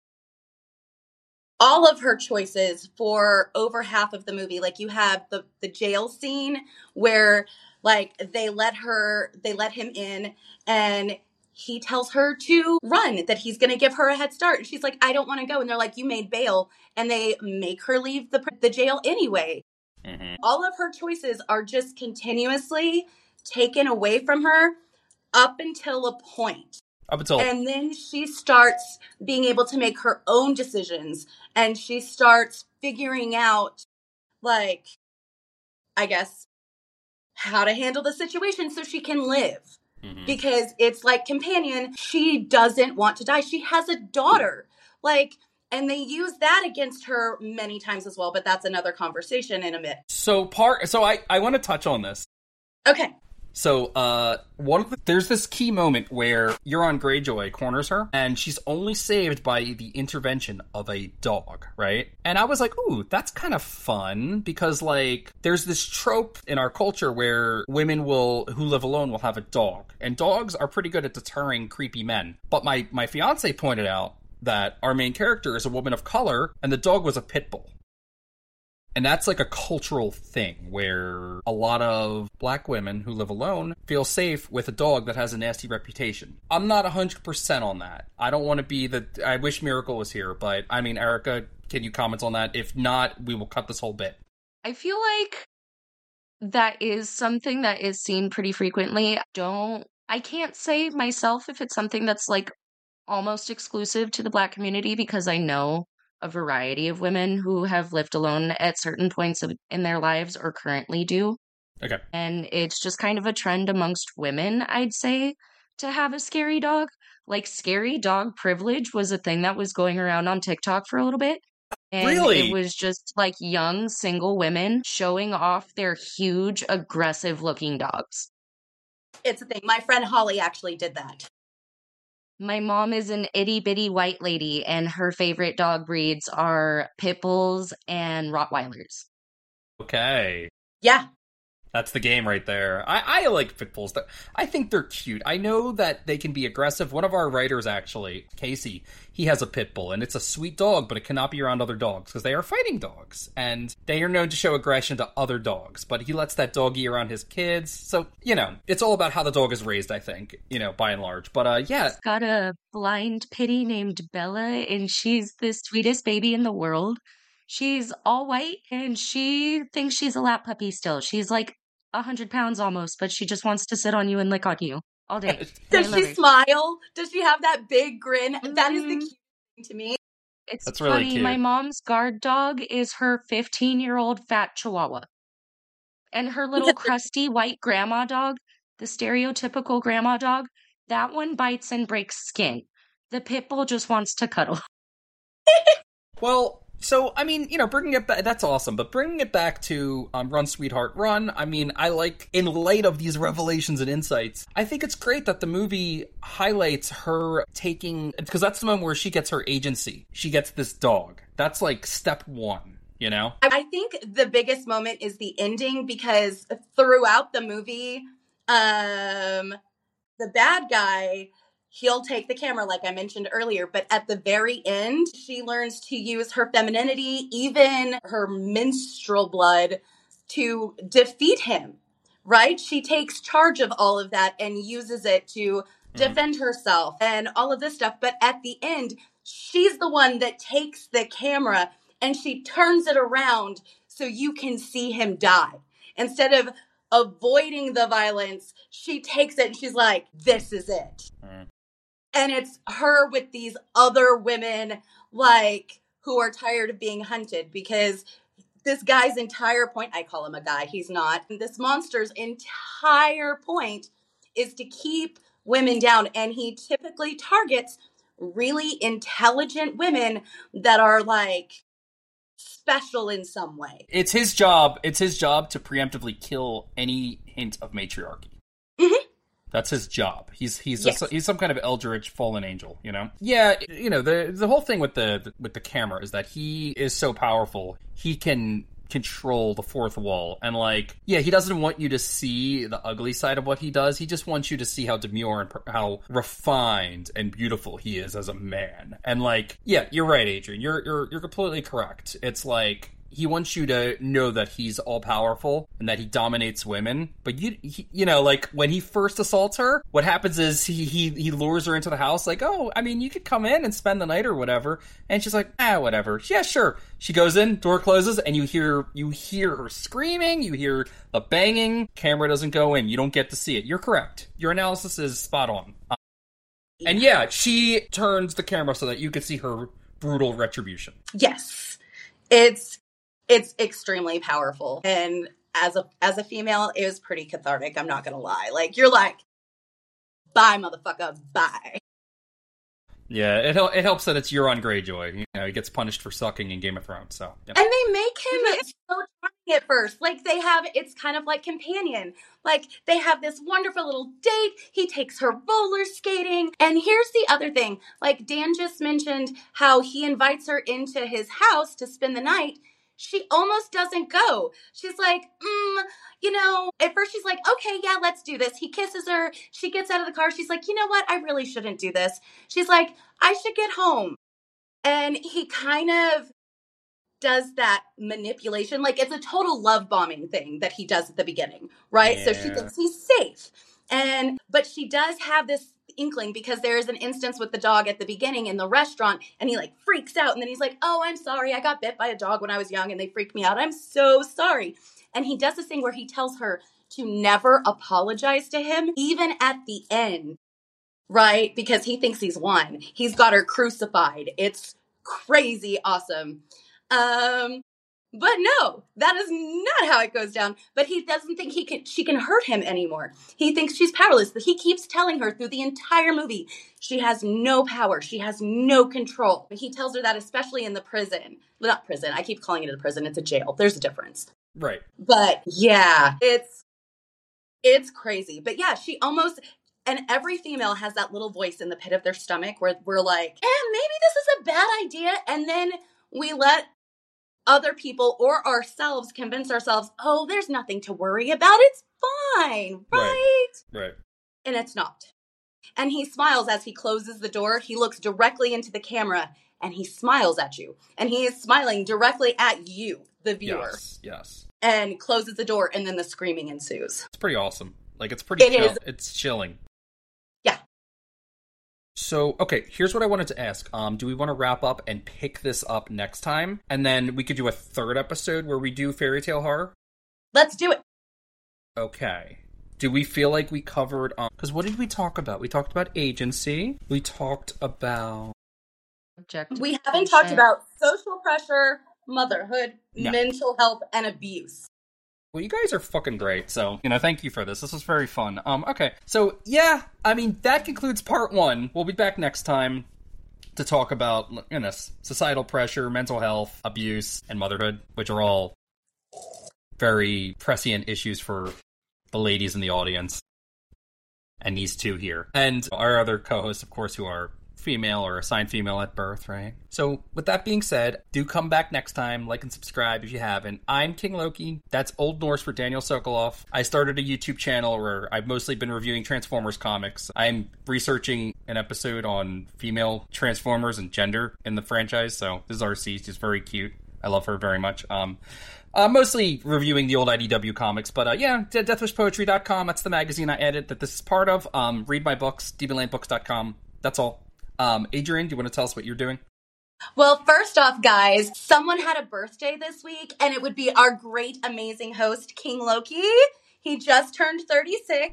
All of her choices for over half of the movie, like, you have the, the jail scene where, like, they let her, they let him in, and he tells her to run, that he's going to give her a head start. And she's like, I don't want to go. And they're like, you made bail. And they make her leave the, the jail anyway. Mm-hmm. All of her choices are just continuously taken away from her up until a point. Up until... And then she starts being able to make her own decisions. And she starts figuring out, like, I guess, how to handle the situation so she can live. Mm-hmm. Because it's like Companion, she doesn't want to die. She has a daughter. Like, and they use that against her many times as well, but that's another conversation in a bit. So part, so I, I want to touch on this. Okay. So, uh, one of the, there's this key moment where Euron Greyjoy corners her, and she's only saved by the intervention of a dog, right? And I was like, ooh, that's kind of fun, because, like, there's this trope in our culture where women will, who live alone, will have a dog. And dogs are pretty good at deterring creepy men. But my, my fiance pointed out that our main character is a woman of color, and the dog was a pit bull. And that's like a cultural thing where a lot of black women who live alone feel safe with a dog that has a nasty reputation. I'm not one hundred percent on that. I don't want to be the... I wish Miracle was here, but I mean, Erica, can you comment on that? If not, we will cut this whole bit. I feel like that is something that is seen pretty frequently. Don't... I can't say myself if it's something that's like almost exclusive to the black community, because I know a variety of women who have lived alone at certain points of, in their lives or currently do. Okay. And it's just kind of a trend amongst women, I'd say, to have a scary dog. Like, scary dog privilege was a thing that was going around on TikTok for a little bit. And really? It was just like young single women showing off their huge, aggressive looking dogs. It's a thing. My friend Holly actually did that. My mom is an itty bitty white lady, and her favorite dog breeds are pit bulls and Rottweilers. Okay. Yeah. That's the game right there. I, I like pit bulls. I think they're cute. I know that they can be aggressive. One of our writers, actually, Casey, he has a pit bull, and it's a sweet dog, but it cannot be around other dogs because they are fighting dogs, and they are known to show aggression to other dogs, but he lets that doggy around his kids. So, you know, it's all about how the dog is raised, I think, you know, by and large. But, uh, yeah. He's got a blind pitty named Bella, and she's the sweetest baby in the world. She's all white, and she thinks she's a lap puppy still. She's like a hundred pounds almost, but she just wants to sit on you and lick on you all day. Does she her. smile? Does she have that big grin? Mm-hmm. That is the cute thing to me. It's That's funny. Really cute. My mom's guard dog is her fifteen-year-old fat chihuahua. And her little crusty white grandma dog, the stereotypical grandma dog, that one bites and breaks skin. The pit bull just wants to cuddle. Well, so, I mean, you know, bringing it back, that's awesome, but bringing it back to um, Run, Sweetheart, Run, I mean, I like, in light of these revelations and insights, I think it's great that the movie highlights her taking, because that's the moment where she gets her agency. She gets this dog. That's like step one, you know? I think the biggest moment is the ending, because throughout the movie, um, the bad guy, he'll take the camera, like I mentioned earlier, but at the very end, she learns to use her femininity, even her menstrual blood, to defeat him, right? She takes charge of all of that and uses it to defend herself and all of this stuff. But at the end, she's the one that takes the camera and she turns it around so you can see him die. Instead of avoiding the violence, she takes it and she's like, this is it. Mm. And it's her with these other women, like, who are tired of being hunted, because this guy's entire point, I call him a guy, he's not. This monster's entire point is to keep women down. And he typically targets really intelligent women that are, like, special in some way. It's his job. It's his job to preemptively kill any hint of matriarchy. Mm-hmm. That's his job. He's he's yes. a, he's some kind of eldritch fallen angel, you know. Yeah, you know the the whole thing with the with the camera is that he is so powerful. He can control the fourth wall, and like, yeah, he doesn't want you to see the ugly side of what he does. He just wants you to see how demure and per- how refined and beautiful he is as a man. And like, yeah, you're right, Adrian. You're you're you're completely correct. It's like, he wants you to know that he's all-powerful and that he dominates women. But, you he, you know, like, when he first assaults her, what happens is he, he he lures her into the house, like, oh, I mean, you could come in and spend the night or whatever. And she's like, ah, whatever. Yeah, sure. She goes in, door closes, and you hear you hear her screaming, you hear the banging, camera doesn't go in, you don't get to see it. You're correct. Your analysis is spot on. Um, and yeah, she turns the camera so that you could see her brutal retribution. Yes. It's... It's extremely powerful. And as a as a female, it was pretty cathartic. I'm not going to lie. Like, you're like, bye, motherfucker, bye. Yeah, it it helps that it's Euron Greyjoy. You know, he gets punished for sucking in Game of Thrones, so. Yep. And they make him so charming at first. Like, they have, it's kind of like Companion. Like, they have this wonderful little date. He takes her roller skating. And here's the other thing. Like, Dan just mentioned how he invites her into his house to spend the night. She almost doesn't go. She's like, mm, you know, at first she's like, okay, yeah, let's do this. He kisses her. She gets out of the car. She's like, you know what? I really shouldn't do this. She's like, I should get home. And he kind of does that manipulation. Like, it's a total love bombing thing that he does at the beginning, right? Yeah. So she thinks he's safe. And, but she does have this inkling, because there is an instance with the dog at the beginning in the restaurant, and he like freaks out, and then he's like, oh, I'm sorry, I got bit by a dog when I was young and they freaked me out, I'm so sorry. And he does this thing where he tells her to never apologize to him, even at the end, right? Because he thinks he's won. He's got her crucified. It's crazy awesome. Um But no, that is not how it goes down. But he doesn't think he can. She can hurt him anymore. He thinks she's powerless. He keeps telling her through the entire movie, she has no power. She has no control. He tells her that, especially in the prison. Well, not prison. I keep calling it a prison. It's a jail. There's a difference. Right. But yeah, it's it's crazy. But yeah, she almost, And every female has that little voice in the pit of their stomach where we're like, eh, maybe this is a bad idea. And then we let other people or ourselves convince ourselves, oh, there's nothing to worry about. It's fine, right? Right. Right. And it's not. And he smiles as he closes the door. He looks directly into the camera and he smiles at you. And he is smiling directly at you, the viewer. Yes, yes. And closes the door, and then the screaming ensues. It's pretty awesome. Like, it's pretty It chill. is. It's chilling. Yeah. So, okay, here's what I wanted to ask. Um, do we want to wrap up and pick this up next time? And then we could do a third episode where we do fairy tale horror? Let's do it. Okay. Do we feel like we covered... Um, because what did we talk about? We talked about agency. We talked about... We haven't talked about social pressure, motherhood, no. mental health, and abuse. Well, you guys are fucking great, so, you know, thank you for this. This was very fun. Um, okay, so, yeah, I mean, that concludes part one. We'll be back next time to talk about, you know, societal pressure, mental health, abuse, and motherhood, which are all very prescient issues for the ladies in the audience. And these two here. And our other co-hosts, of course, who are female or assigned female at birth, right? So, with that being said, do come back next time, like and subscribe if you haven't. I'm King Loki. That's Old Norse for Daniel Sokoloff. I started a YouTube channel where I've mostly been reviewing Transformers comics. I'm researching an episode on female Transformers and gender in the franchise, so this is R C. She's very cute. I love her very much. Um, uh, mostly reviewing the old I D W comics, but uh, yeah, death wish poetry dot com. That's the magazine I edit that this is part of. Um, read my books, demon land books dot com. That's all. Um, Adrian, do you want to tell us what you're doing? Well, first off, guys, someone had a birthday this week, and it would be our great, amazing host, King Loki. He just turned thirty-six.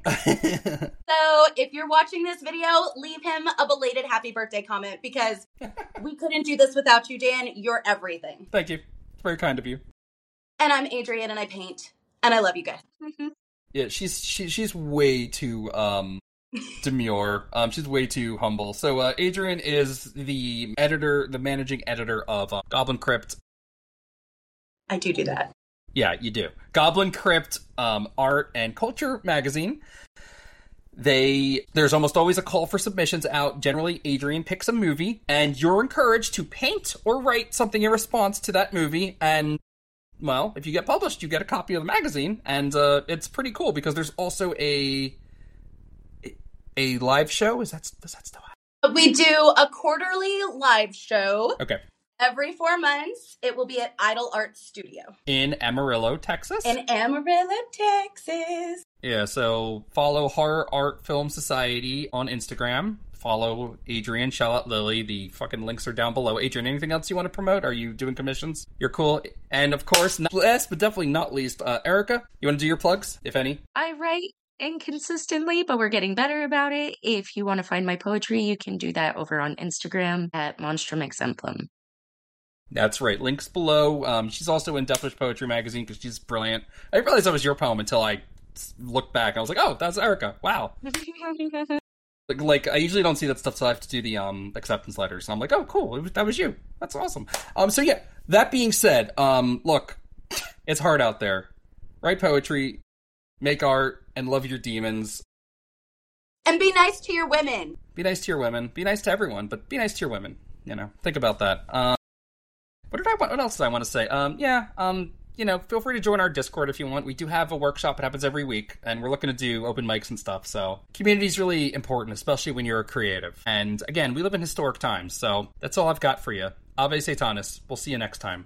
So if you're watching this video, leave him a belated happy birthday comment, because we couldn't do this without you, Dan. You're everything. Thank you. It's very kind of you. And I'm Adrian, and I paint, and I love you guys. Yeah, she's she, she's way too um demure. Um, she's way too humble. So uh, Adrian is the editor, the managing editor of uh, Goblin Crypt. I do do that. Yeah, you do. Goblin Crypt um, Art and Culture magazine. They there's almost always a call for submissions out. Generally, Adrian picks a movie, and you're encouraged to paint or write something in response to that movie. And well, if you get published, you get a copy of the magazine, and uh, it's pretty cool because there's also a a live show. Is that does that still happen? We do a quarterly live show. Okay. Every four months, it will be at Idol Art Studio. In Amarillo, Texas? In Amarillo, Texas. Yeah, so follow Horror Art Film Society on Instagram. Follow Adrian, shout out Lily. The fucking links are down below. Adrian, anything else you want to promote? Are you doing commissions? You're cool. And of course, not last but definitely not least, uh, Erica, you want to do your plugs, if any? I write inconsistently, but we're getting better about it. If you want to find my poetry, you can do that over on Instagram at Monstrum Exemplum. That's right. Links below. Um, she's also in Death Wish Poetry Magazine because she's brilliant. I didn't realize that was your poem until I looked back. I was like, oh, that's Erica. Wow. like, like, I usually don't see that stuff, so I have to do the um, acceptance letters. And I'm like, oh, cool. It was, that was you. That's awesome. Um, so, yeah, that being said, um, look, it's hard out there. Write poetry, make art, and love your demons. And be nice to your women. Be nice to your women. Be nice to everyone, but be nice to your women. You know, think about that. Um, What did I want? What else did I want to say? Um, yeah, um, you know, feel free to join our Discord if you want. We do have a workshop. It happens every week, and we're looking to do open mics and stuff. So community is really important, especially when you're a creative. And again, we live in historic times, so that's all I've got for you. Ave Satanis. We'll see you next time.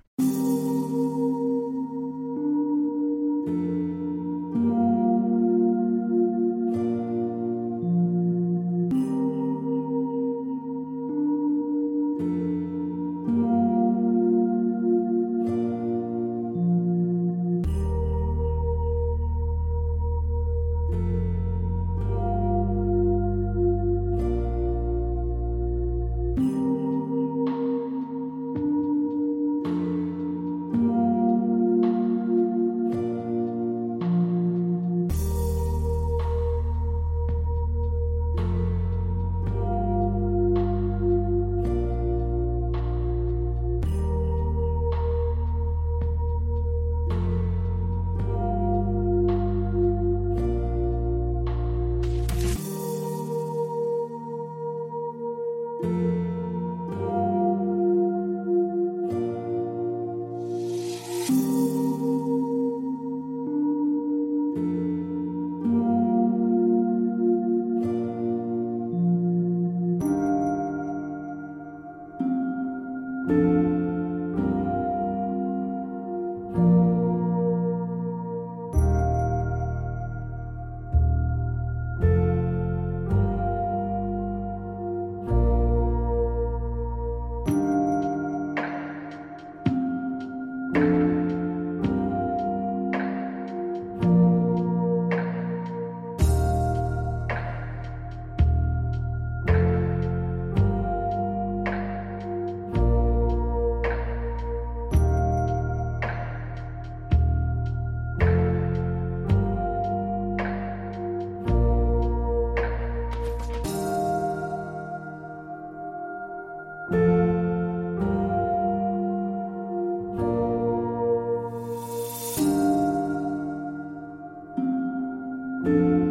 you.